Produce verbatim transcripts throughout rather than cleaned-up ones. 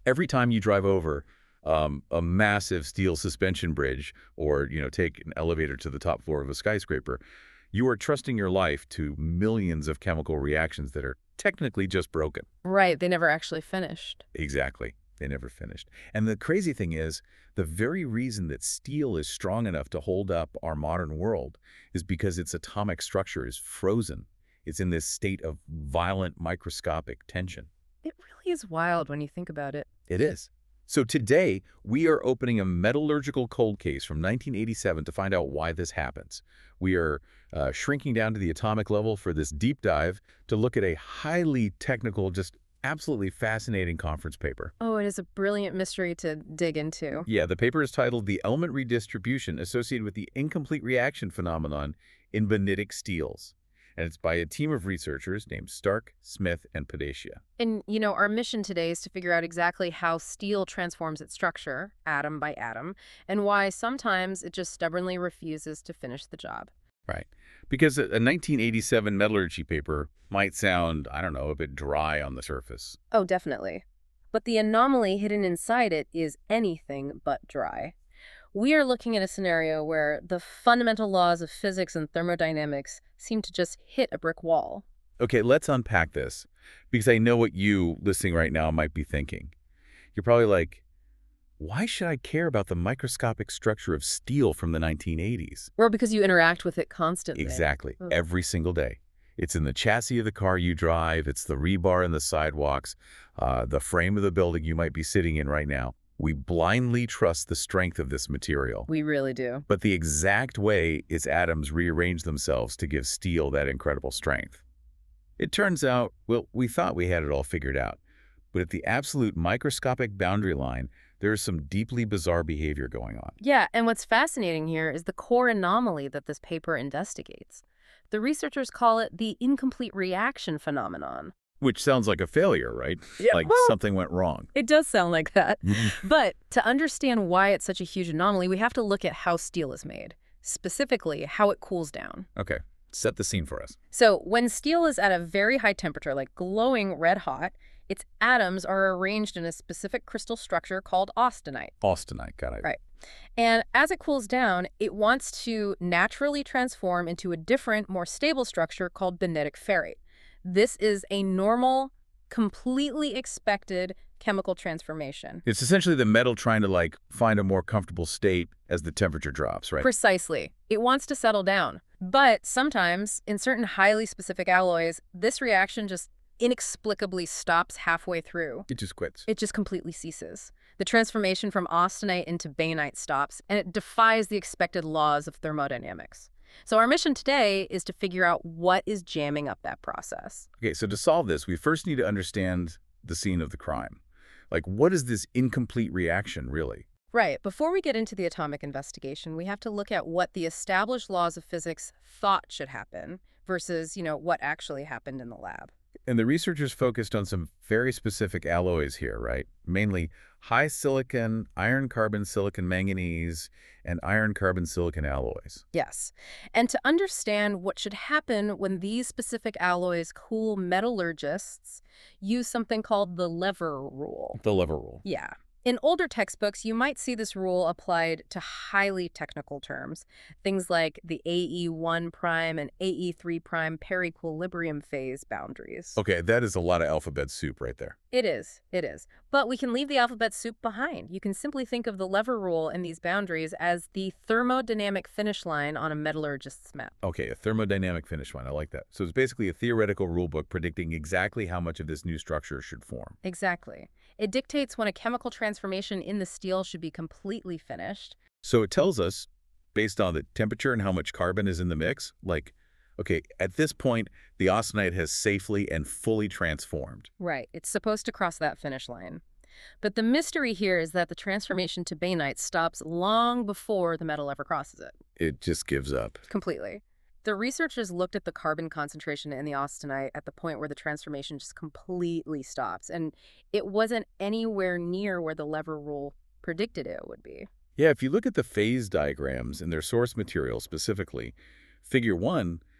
Every time you drive over um, a massive steel suspension bridge or, you know, take an elevator to the top floor of a skyscraper, you are trusting your life to millions of chemical reactions that are technically just broken. Right, they never actually finished. Exactly. They never finished. And the crazy thing is, the very reason that steel is strong enough to hold up our modern world is because its atomic structure is frozen. It's in this state of violent microscopic tension. It really is wild when you think about it. It is. So today, we are opening a metallurgical cold case from nineteen eighty-seven to find out why this happens. We are uh, shrinking down to the atomic level for this deep dive to look at a highly technical, just absolutely fascinating conference paper. Oh, it is a brilliant mystery to dig into. Yeah, the paper is titled The Element Redistribution Associated with the Incomplete Reaction Phenomenon in Benitic Steels. And it's by a team of researchers named Stark, Smith, and Padesha. And, you know, our mission today is to figure out exactly how steel transforms its structure, atom by atom, and why sometimes it just stubbornly refuses to finish the job. Right. Because a a nineteen eighty-seven metallurgy paper might sound, I don't know, a bit dry on the surface. Oh, definitely. But the anomaly hidden inside it is anything but dry. We are looking at a scenario where the fundamental laws of physics and thermodynamics seem to just hit a brick wall. Okay, let's unpack this, because I know what you, listening right now, might be thinking. You're probably like, why should I care about the microscopic structure of steel from the nineteen eighties? Or because you interact with it constantly. Exactly. Ugh. Every single day. It's in the chassis of the car you drive. It's the rebar in the sidewalks, uh, the frame of the building you might be sitting in right now. We blindly trust the strength of this material. We really do. But the exact way its atoms rearrange themselves to give steel that incredible strength. It turns out, well, we thought we had it all figured out. But at the absolute microscopic boundary line, there is some deeply bizarre behavior going on. Yeah, and what's fascinating here is the core anomaly that this paper investigates. The researchers call it the incomplete reaction phenomenon. Which sounds like a failure, right? Yeah, Like well- something went wrong. It does sound like that. But to understand why it's such a huge anomaly, we have to look at how steel is made, specifically how it cools down. Okay, set the scene for us. So when steel is at a very high temperature, like glowing red hot, its atoms are arranged in a specific crystal structure called austenite. Austenite, got it. Right. And as it cools down, it wants to naturally transform into a different, more stable structure called benitic ferrite. This is a normal, completely expected chemical transformation. It's essentially the metal trying to, like, find a more comfortable state as the temperature drops, right? Precisely. It wants to settle down. But sometimes, in certain highly specific alloys, this reaction just inexplicably stops halfway through. It just quits. It just completely ceases. The transformation from austenite into bainite stops, and it defies the expected laws of thermodynamics. So our mission today is to figure out what is jamming up that process. Okay, so to solve this, we first need to understand the scene of the crime. Like, what is this incomplete reaction, really? Right. Before we get into the atomic investigation, we have to look at what the established laws of physics thought should happen versus, you know, what actually happened in the lab. And the researchers focused on some very specific alloys here, right? Mainly high silicon, iron carbon silicon manganese, and iron carbon silicon alloys. Yes. And to understand what should happen when these specific alloys cool, metallurgists use something called the lever rule. The lever rule. Yeah. In older textbooks, you might see this rule applied to highly technical terms, things like the A E one prime and A E three prime per-equilibrium phase boundaries. Okay, that is a lot of alphabet soup right there. It is, it is. But we can leave the alphabet soup behind. You can simply think of the lever rule and these boundaries as the thermodynamic finish line on a metallurgist's map. Okay, a thermodynamic finish line. I like that. So it's basically a theoretical rule book predicting exactly how much of this new structure should form. Exactly. It dictates when a chemical transformation in the steel should be completely finished. So it tells us, based on the temperature and how much carbon is in the mix, like, okay, at this point, the austenite has safely and fully transformed. Right. It's supposed to cross that finish line. But the mystery here is that the transformation to bainite stops long before the metal ever crosses it. It just gives up. Completely. The researchers looked at the carbon concentration in the austenite at the point where the transformation just completely stops, and it wasn't anywhere near where the lever rule predicted it would be. Yeah, if you look at the phase diagrams in their source material specifically, figure one,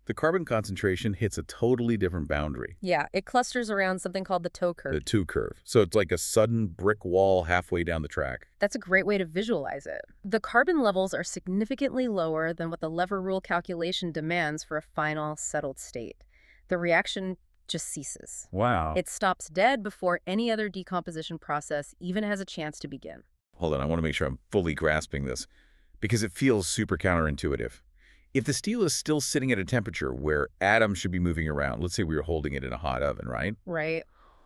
the carbon concentration hits a totally different boundary, Yeah, it clusters around something called the tow curve. the two curve. So it's like a sudden brick wall halfway down the track. That's a great way to visualize it. The carbon levels are significantly lower than what the lever rule calculation demands for a final settled state. The reaction just ceases. Wow. It stops dead before any other decomposition process even has a chance to begin. Hold on, I want to make sure I'm fully grasping this, because it feels super counterintuitive. If the steel is still sitting at a temperature where atoms should be moving around, let's say we were holding it in a hot oven, right? Right.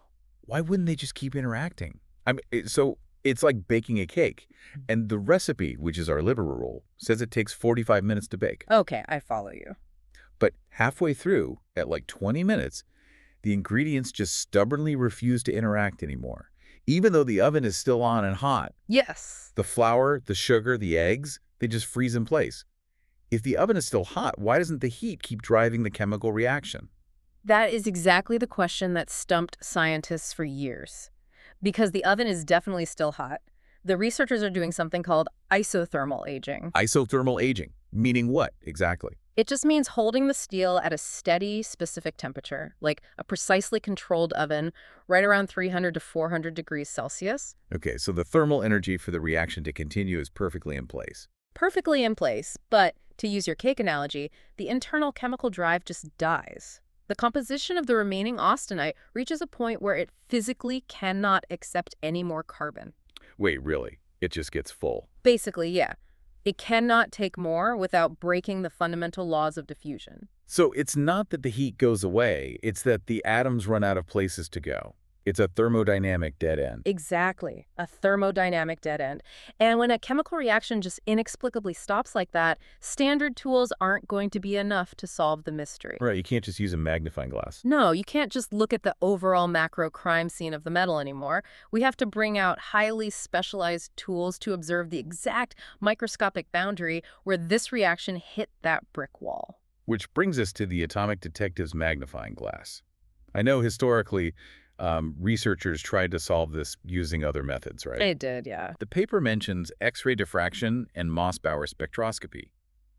Why wouldn't they just keep interacting? I mean, it, so it's like baking a cake. And the recipe, which is our liver rule, says it takes forty-five minutes to bake. Okay, I follow you. But halfway through, at like twenty minutes, the ingredients just stubbornly refuse to interact anymore. Even though the oven is still on and hot, Yes. the flour, the sugar, the eggs, they just freeze in place. If the oven is still hot, why doesn't the heat keep driving the chemical reaction? That is exactly the question that stumped scientists for years. Because the oven is definitely still hot, the researchers are doing something called isothermal aging. Isothermal aging, meaning what exactly? It just means holding the steel at a steady, specific temperature, like a precisely controlled oven, right around three hundred to four hundred degrees Celsius. Okay, so the thermal energy for the reaction to continue is perfectly in place. Perfectly in place, but to use your cake analogy, the internal chemical drive just dies. The composition of the remaining austenite reaches a point where it physically cannot accept any more carbon. Wait, really? It just gets full. Basically, yeah. It cannot take more without breaking the fundamental laws of diffusion. So it's not that the heat goes away, it's that the atoms run out of places to go. It's a thermodynamic dead end. Exactly, a thermodynamic dead end. And when a chemical reaction just inexplicably stops like that, standard tools aren't going to be enough to solve the mystery. Right, you can't just use a magnifying glass. No, you can't just look at the overall macro crime scene of the metal anymore. We have to bring out highly specialized tools to observe the exact microscopic boundary where this reaction hit that brick wall. Which brings us to the atomic detective's magnifying glass. I know historically, um, researchers tried to solve this using other methods, right? It did, yeah. The paper mentions X-ray diffraction and Mossbauer spectroscopy.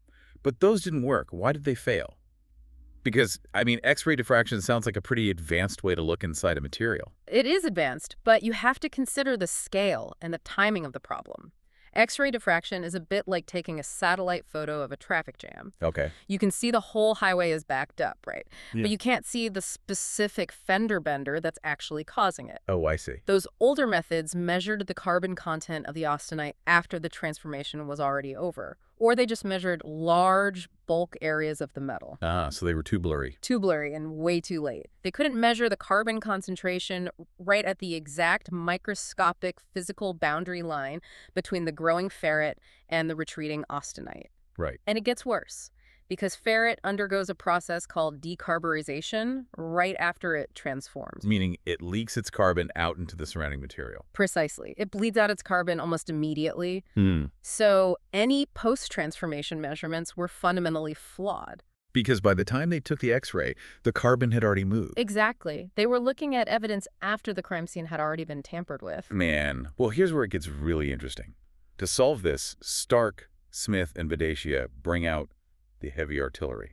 But those didn't work. Why did they fail? Because, I mean, X-ray diffraction sounds like a pretty advanced way to look inside a material. It is advanced, but you have to consider the scale and the timing of the problem. X-ray diffraction is a bit like taking a satellite photo of a traffic jam. Okay. You can see the whole highway is backed up, right? Yeah. But you can't see the specific fender bender that's actually causing it. Oh, I see. Those older methods measured the carbon content of the austenite after the transformation was already over, or they just measured large bulk areas of the metal. Ah, so they were too blurry. Too blurry and way too late. They couldn't measure the carbon concentration right at the exact microscopic physical boundary line between the growing ferrite and the retreating austenite. Right. And it gets worse, because ferrite undergoes a process called decarburization right after it transforms. Meaning it leaks its carbon out into the surrounding material. Precisely. It bleeds out its carbon almost immediately. Hmm. So any post-transformation measurements were fundamentally flawed. Because by the time they took the X-ray, the carbon had already moved. Exactly. They were looking at evidence after the crime scene had already been tampered with. Man. Well, here's where it gets really interesting. To solve this, Stark, Smith, and Vedacia bring out the heavy artillery.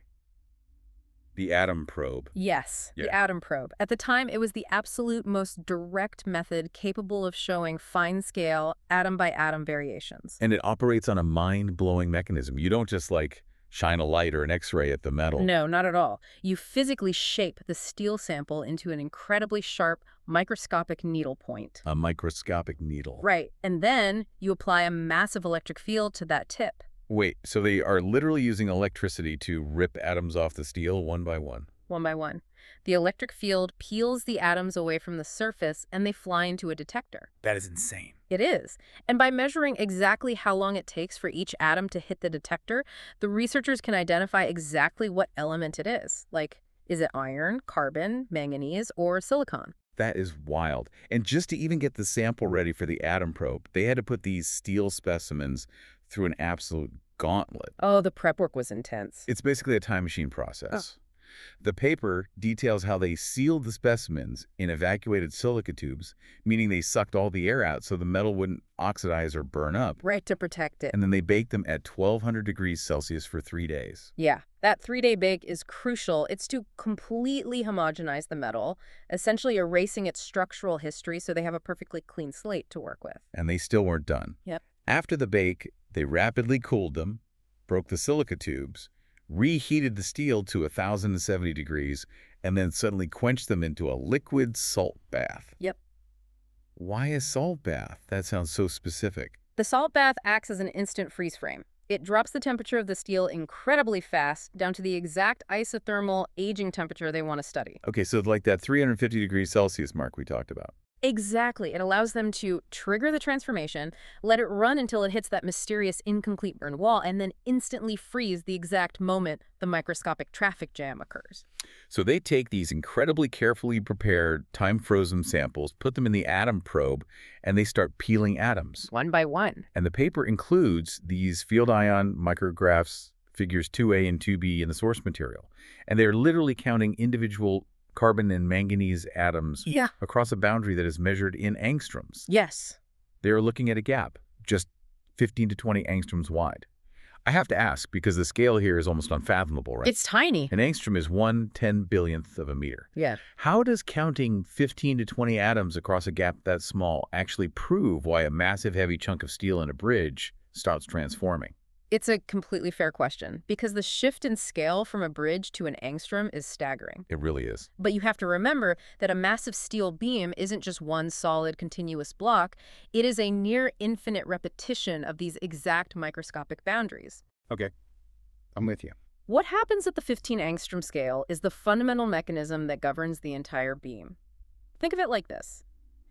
The atom probe. Yes, Yeah. the atom probe. At the time, it was the absolute most direct method capable of showing fine-scale, atom-by-atom variations. And it operates on a mind-blowing mechanism. You don't just, like, shine a light or an X-ray at the metal. No, not at all. You physically shape the steel sample into an incredibly sharp, microscopic needle point. A microscopic needle. Right, and then you apply a massive electric field to that tip. Wait, so they are literally using electricity to rip atoms off the steel one by one? One by one. The electric field peels the atoms away from the surface and they fly into a detector. That is insane. It is. And by measuring exactly how long it takes for each atom to hit the detector, the researchers can identify exactly what element it is. Like, is it iron, carbon, manganese, or silicon? That is wild. And just to even get the sample ready for the atom probe, they had to put these steel specimens through an absolute gauntlet. Oh, the prep work was intense. It's basically a time machine process. The paper details how they sealed the specimens in evacuated silica tubes, meaning they sucked all the air out so the metal wouldn't oxidize or burn up. Right, to protect it. And then they baked them at twelve hundred degrees Celsius for three days. Yeah, that three-day bake is crucial. It's to completely homogenize the metal, essentially erasing its structural history so they have a perfectly clean slate to work with. And they still weren't done. Yep. After the bake, they rapidly cooled them, broke the silica tubes, reheated the steel to one thousand seventy degrees, and then suddenly quenched them into a liquid salt bath. Yep. Why a salt bath? That sounds so specific. The salt bath acts as an instant freeze frame. It drops the temperature of the steel incredibly fast, down to the exact isothermal aging temperature they want to study. Okay, so like that three hundred fifty degrees Celsius mark we talked about. Exactly. It allows them to trigger the transformation, let it run until it hits that mysterious incomplete burn wall, and then instantly freeze the exact moment the microscopic traffic jam occurs. So they take these incredibly carefully prepared, time-frozen samples, put them in the atom probe, and they start peeling atoms. One by one. And the paper includes these field ion micrographs, figures two A and two B in the source material. And they're literally counting individual carbon and manganese atoms Yeah. across a boundary that is measured in angstroms. Yes. They're looking at a gap, just fifteen to twenty angstroms wide. I have to ask, because the scale here is almost unfathomable, right? It's tiny. An angstrom is one ten billionth of a meter. Yeah. How does counting fifteen to twenty atoms across a gap that small actually prove why a massive heavy chunk of steel in a bridge starts transforming? It's a completely fair question, because the shift in scale from a bridge to an angstrom is staggering. It really is. But you have to remember that a massive steel beam isn't just one solid continuous block. It is a near infinite repetition of these exact microscopic boundaries. Okay, I'm with you. What happens at the fifteen angstrom scale is the fundamental mechanism that governs the entire beam. Think of it like this.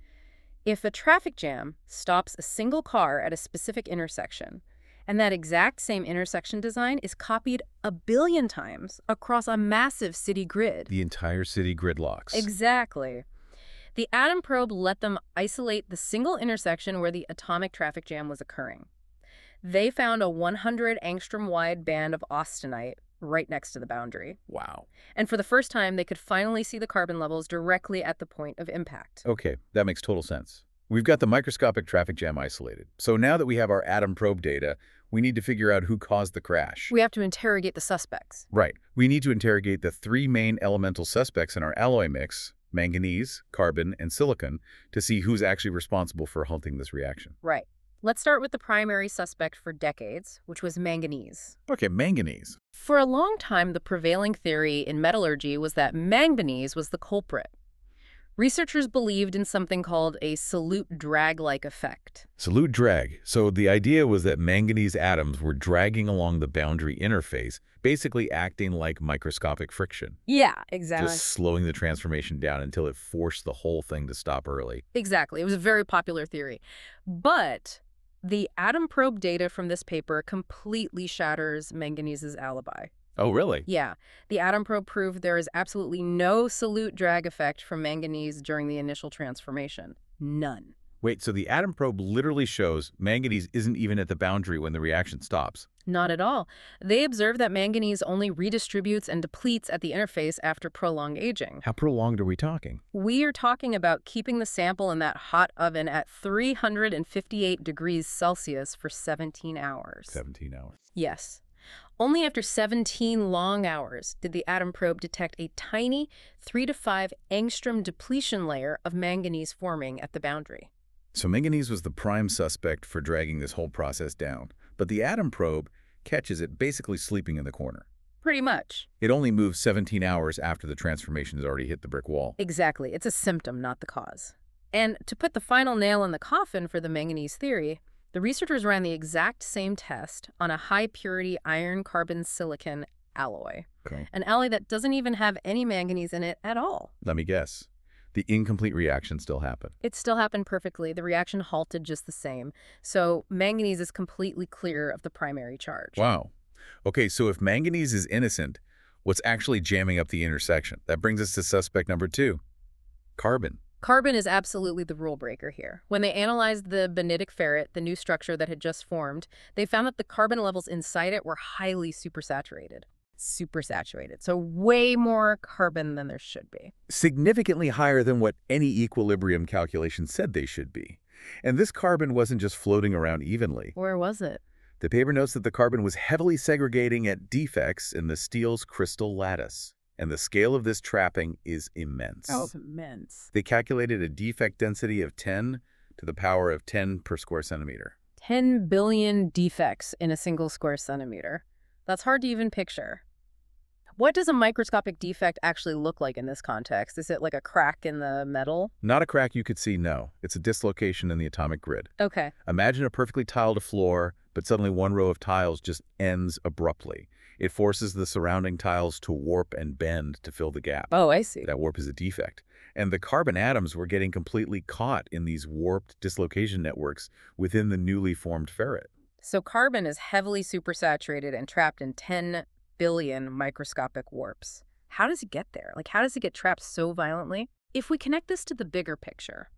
If a traffic jam stops a single car at a specific intersection, and that exact same intersection design is copied a billion times across a massive city grid. The entire city gridlocks. Exactly. The atom probe let them isolate the single intersection where the atomic traffic jam was occurring. They found a one hundred angstrom wide band of austenite right next to the boundary. Wow. And for the first time, they could finally see the carbon levels directly at the point of impact. Okay, that makes total sense. We've got the microscopic traffic jam isolated. So now that we have our atom probe data, we need to figure out who caused the crash. We have to interrogate the suspects. Right. We need to interrogate the three main elemental suspects in our alloy mix, manganese, carbon, and silicon, to see who's actually responsible for halting this reaction. Right. Let's start with the primary suspect for decades, which was manganese. Okay, manganese. For a long time, the prevailing theory in metallurgy was that manganese was the culprit. Researchers believed in something called a solute drag-like effect. Solute drag. So the idea was that manganese atoms were dragging along the boundary interface, basically acting like microscopic friction. Yeah, exactly. Just slowing the transformation down until it forced the whole thing to stop early. Exactly. It was a very popular theory. But the atom probe data from this paper completely shatters manganese's alibi. Oh, really? Yeah. The atom probe proved there is absolutely no solute drag effect from manganese during the initial transformation. None. Wait, so the atom probe literally shows manganese isn't even at the boundary when the reaction stops? Not at all. They observed that manganese only redistributes and depletes at the interface after prolonged aging. How prolonged are we talking? We are talking about keeping the sample in that hot oven at three hundred fifty-eight degrees Celsius for seventeen hours. seventeen hours. Yes. Only after seventeen long hours did the atom probe detect a tiny three to five angstrom depletion layer of manganese forming at the boundary. So manganese was the prime suspect for dragging this whole process down, but the atom probe catches it basically sleeping in the corner. Pretty much. It only moves seventeen hours after the transformation has already hit the brick wall. Exactly. It's a symptom, not the cause. And to put the final nail in the coffin for the manganese theory, the researchers ran the exact same test on a high-purity iron-carbon-silicon alloy, Okay. an alloy that doesn't even have any manganese in it at all. Let me guess. The incomplete reaction still happened. It still happened perfectly. The reaction halted just the same. So manganese is completely clear of the primary charge. Wow. Okay, so if manganese is innocent, what's actually jamming up the intersection? That brings us to suspect number two, carbon. Carbon is absolutely the rule breaker here. When they analyzed the benitic ferrite, the new structure that had just formed, they found that the carbon levels inside it were highly supersaturated. supersaturated. So way more carbon than there should be. Significantly higher than what any equilibrium calculation said they should be. And this carbon wasn't just floating around evenly. Where was it? The paper notes that the carbon was heavily segregating at defects in the steel's crystal lattice. And the scale of this trapping is immense. Oh, immense. They calculated a defect density of ten to the power of ten per square centimeter. ten billion defects in a single square centimeter. That's hard to even picture. What does a microscopic defect actually look like in this context? Is it like a crack in the metal? Not a crack you could see, no. It's a dislocation in the atomic grid. Okay. Imagine a perfectly tiled floor, but suddenly one row of tiles just ends abruptly. It forces the surrounding tiles to warp and bend to fill the gap. Oh, I see. That warp is a defect. And the carbon atoms were getting completely caught in these warped dislocation networks within the newly formed ferrite. So carbon is heavily supersaturated and trapped in ten billion microscopic warps. How does it get there? Like, how does it get trapped so violently? If we connect this to the bigger picture,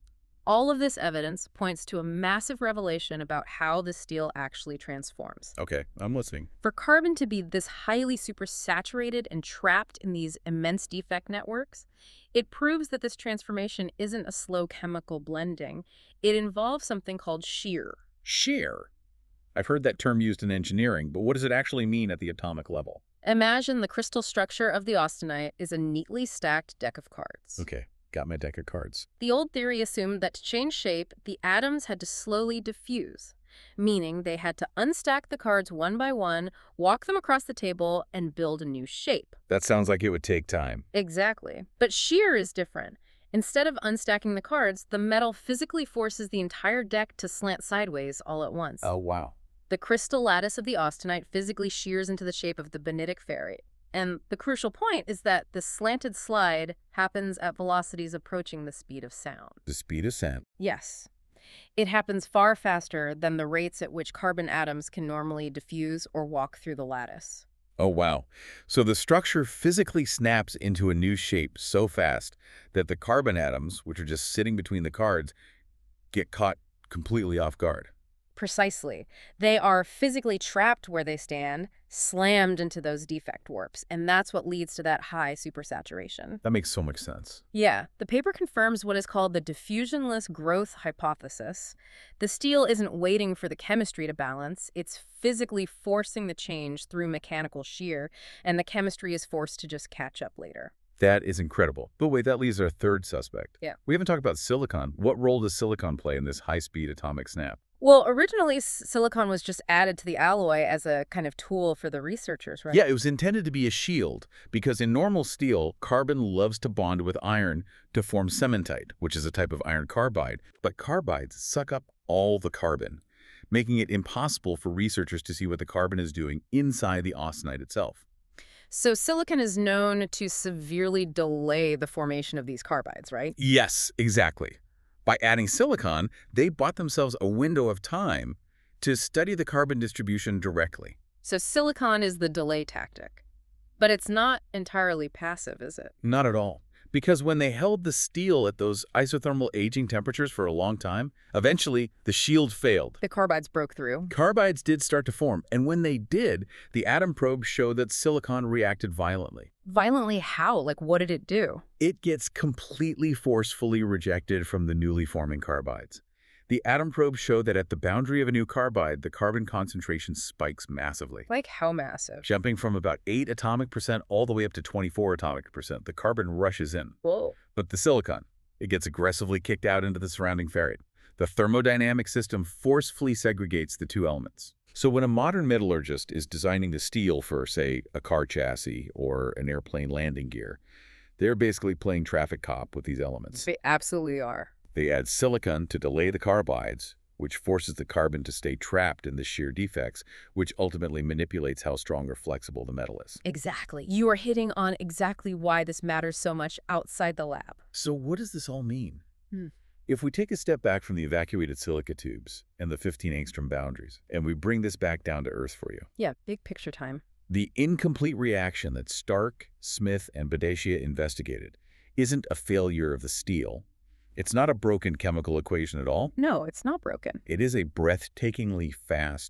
all of this evidence points to a massive revelation about how the steel actually transforms. Okay, I'm listening. For carbon to be this highly supersaturated and trapped in these immense defect networks, it proves that this transformation isn't a slow chemical blending. It involves something called shear. Shear? I've heard that term used in engineering, but what does it actually mean at the atomic level? Imagine the crystal structure of the austenite is a neatly stacked deck of cards. Okay, got my deck of cards. The old theory assumed that to change shape, the atoms had to slowly diffuse, meaning they had to unstack the cards one by one, walk them across the table, and build a new shape. That sounds like it would take time. Exactly. But shear is different. Instead of unstacking the cards, the metal physically forces the entire deck to slant sideways all at once. Oh, wow. The crystal lattice of the austenite physically shears into the shape of the benitic ferrite. And the crucial point is that the slanted slide happens at velocities approaching the speed of sound. The speed of sound. Yes. It happens far faster than the rates at which carbon atoms can normally diffuse or walk through the lattice. Oh, wow. So the structure physically snaps into a new shape so fast that the carbon atoms, which are just sitting between the cards, get caught completely off guard. Precisely. They are physically trapped where they stand, slammed into those defect warps, and that's what leads to that high supersaturation. That makes so much sense. Yeah, the paper confirms what is called the diffusionless growth hypothesis. The steel isn't waiting for the chemistry to balance, it's physically forcing the change through mechanical shear, and the chemistry is forced to just catch up later. That is incredible. But wait, that leaves our third suspect. Yeah. We haven't talked about silicon. What role does silicon play in this high-speed atomic snap? Well, originally, silicon was just added to the alloy as a kind of tool for the researchers, right? Yeah, it was intended to be a shield, because in normal steel, carbon loves to bond with iron to form cementite, which is a type of iron carbide. But carbides suck up all the carbon, making it impossible for researchers to see what the carbon is doing inside the austenite itself. So silicon is known to severely delay the formation of these carbides, right? Yes, exactly. By adding silicon, they bought themselves a window of time to study the carbon distribution directly. So silicon is the delay tactic. But it's not entirely passive, is it? Not at all. Because when they held the steel at those isothermal aging temperatures for a long time, eventually the shield failed. The carbides broke through. Carbides did start to form, and when they did, the atom probe showed that silicon reacted violently. Violently how? Like, what did it do? It gets completely forcefully rejected from the newly forming carbides. The atom probes show that at the boundary of a new carbide, the carbon concentration spikes massively. Like how massive? Jumping from about eight atomic percent all the way up to twenty-four atomic percent, the carbon rushes in. Whoa. But the silicon, it gets aggressively kicked out into the surrounding ferrite. The thermodynamic system forcefully segregates the two elements. So when a modern metallurgist is designing the steel for, say, a car chassis or an airplane landing gear, they're basically playing traffic cop with these elements. They absolutely are. They add silicon to delay the carbides, which forces the carbon to stay trapped in the shear defects, which ultimately manipulates how strong or flexible the metal is. Exactly. You are hitting on exactly why this matters so much outside the lab. So what does this all mean? Hmm. If we take a step back from the evacuated silica tubes and the fifteen angstrom boundaries, and we bring this back down to Earth for you. Yeah, big picture time. The incomplete reaction that Stark, Smith, and Badeshia investigated isn't a failure of the steel. It's not a broken chemical equation at all. No, it's not broken. It is a breathtakingly fast,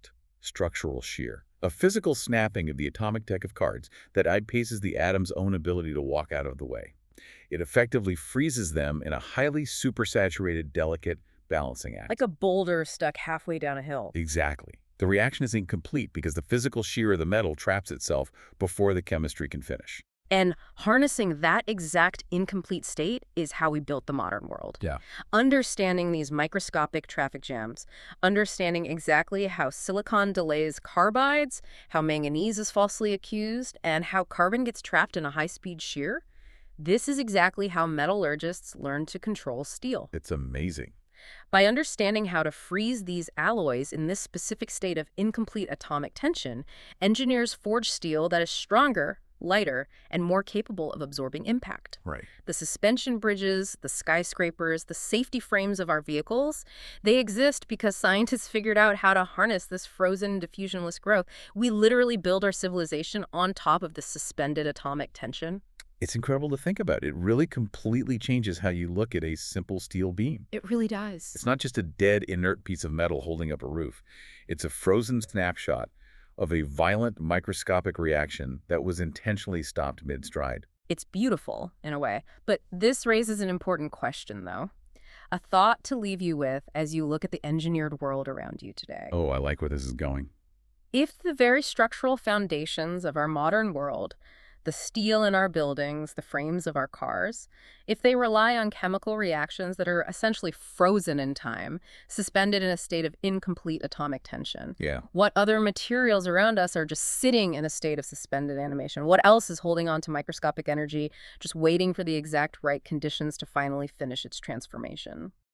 structural shear, a physical snapping of the atomic deck of cards that outpaces the atom's own ability to walk out of the way. It effectively freezes them in a highly supersaturated, delicate balancing act. Like a boulder stuck halfway down a hill. Exactly. The reaction is incomplete because the physical shear of the metal traps itself before the chemistry can finish. And harnessing that exact incomplete state is how we built the modern world. Yeah. Understanding these microscopic traffic jams, understanding exactly how silicon delays carbides, how manganese is falsely accused, and how carbon gets trapped in a high-speed shear, this is exactly how metallurgists learn to control steel. It's amazing. By understanding how to freeze these alloys in this specific state of incomplete atomic tension, engineers forge steel that is stronger, lighter, and more capable of absorbing impact. Right. The suspension bridges, the skyscrapers, the safety frames of our vehicles, they exist because scientists figured out how to harness this frozen diffusionless growth. We literally build our civilization on top of the suspended atomic tension. It's incredible to think about. It really completely changes how you look at a simple steel beam. It really does. It's not just a dead, inert piece of metal holding up a roof. It's a frozen snapshot of a violent microscopic reaction that was intentionally stopped mid-stride. It's beautiful, in a way. But this raises an important question, though. A thought to leave you with as you look at the engineered world around you today. Oh, I like where this is going. If the very structural foundations of our modern world, the steel in our buildings, the frames of our cars, if they rely on chemical reactions that are essentially frozen in time, suspended in a state of incomplete atomic tension, Yeah. what other materials around us are just sitting in a state of suspended animation? What else is holding on to microscopic energy, just waiting for the exact right conditions to finally finish its transformation?